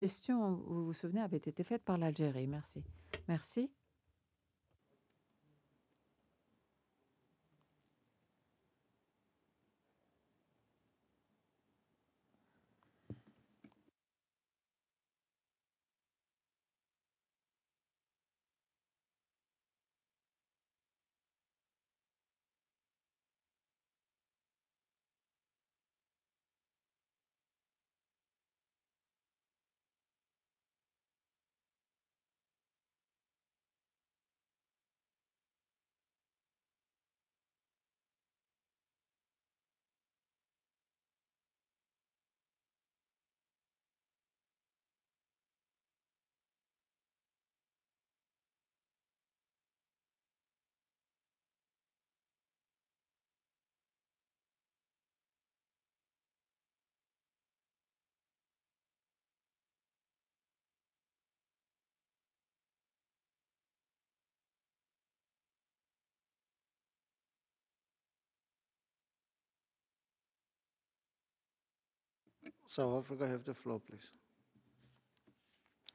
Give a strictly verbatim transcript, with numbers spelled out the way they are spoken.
Question, vous vous souvenez, avait été faite par l'Algérie. Merci. Merci. South Africa have the floor, please.